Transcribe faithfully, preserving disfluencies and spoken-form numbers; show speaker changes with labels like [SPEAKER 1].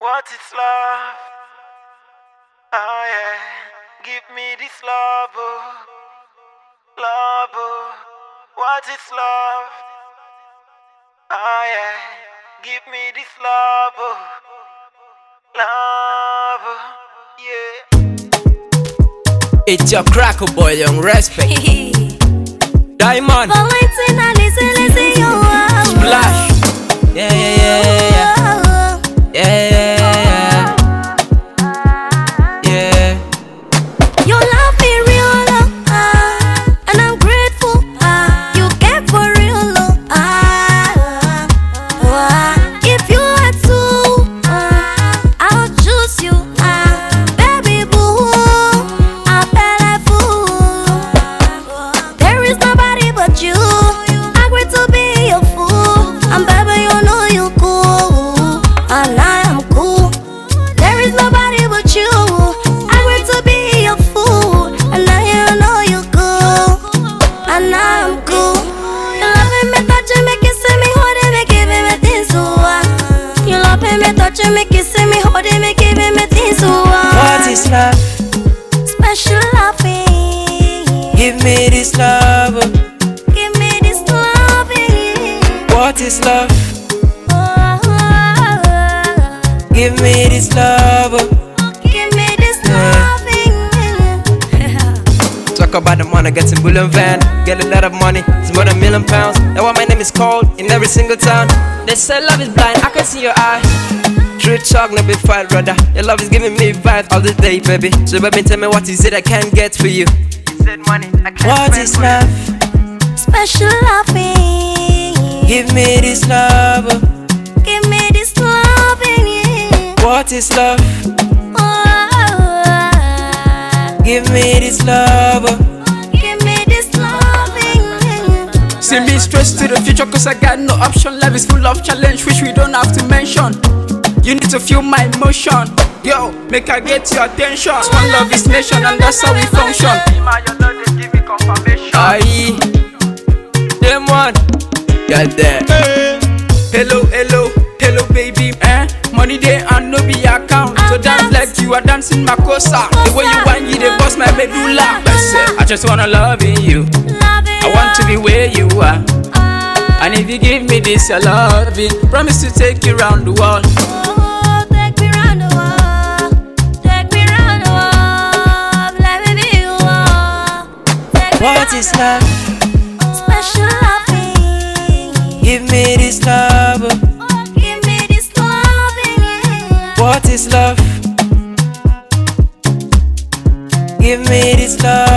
[SPEAKER 1] What is love? Oh yeah, give me this love, oh, love, oh. What is love? Oh yeah, give me this love, oh, love, oh, yeah.
[SPEAKER 2] It's your cracker boy, young respect. Diamond. Splash. Yeah, yeah, yeah, yeah. Yeah, yeah, yeah. Yeah.
[SPEAKER 3] You love me real love, ah, and I'm grateful. Ah, you care for real love. Ah, ah, if you had to, ah, I'll choose you. Ah, baby boo, I fell a fool. There is nobody but you. I agree to be your fool, and baby you know you cool, and I am cool. There is nobody but you. Touching me, kissing me, holding me, giving me things to want.
[SPEAKER 2] What is love?
[SPEAKER 3] Special loving.
[SPEAKER 2] Give me this love.
[SPEAKER 3] Give me this loving.
[SPEAKER 2] What is love?
[SPEAKER 3] Oh,
[SPEAKER 2] Give me this love.
[SPEAKER 3] give me this loving.
[SPEAKER 2] Talk about the money, getting bullion van. Get a lot of money, it's more than a million pounds. That's why my name is called in every single town. They say love is blind, I can see your eye. True talk, no be fight, brother. Your love is giving me vibes all the day, baby. So baby, tell me what is it I can't get for you?
[SPEAKER 1] Is it money? I can't
[SPEAKER 2] What is love?
[SPEAKER 3] Special loving.
[SPEAKER 2] Give me this love.
[SPEAKER 3] Give me this loving. Yeah.
[SPEAKER 2] What is love?
[SPEAKER 3] Oh,
[SPEAKER 2] Give me this love.
[SPEAKER 3] give me this loving.
[SPEAKER 4] Send me straight to the future cause I got no option. Life is full of challenge which we don't have to mention. You need to feel my emotion. Yo, make I get your attention. One love is nation and that's how we function.
[SPEAKER 2] Aye, them one. Got that.
[SPEAKER 4] Hello, hello, hello baby. Eh? Money there and no be account. So dance like you are dancing Makosa. The way you want you they bust my medulla. That's it. I just wanna love in you. I want to be where you are. And if you give me this your loving, promise to take you round the world.
[SPEAKER 3] Oh, take me round the world. Take me round the world. Let me be you. Take me
[SPEAKER 2] What
[SPEAKER 3] round
[SPEAKER 2] is
[SPEAKER 3] the
[SPEAKER 2] love?
[SPEAKER 3] world. Special loving.
[SPEAKER 2] Give me this love.
[SPEAKER 3] Give me this loving.
[SPEAKER 2] What is love? Give me this love.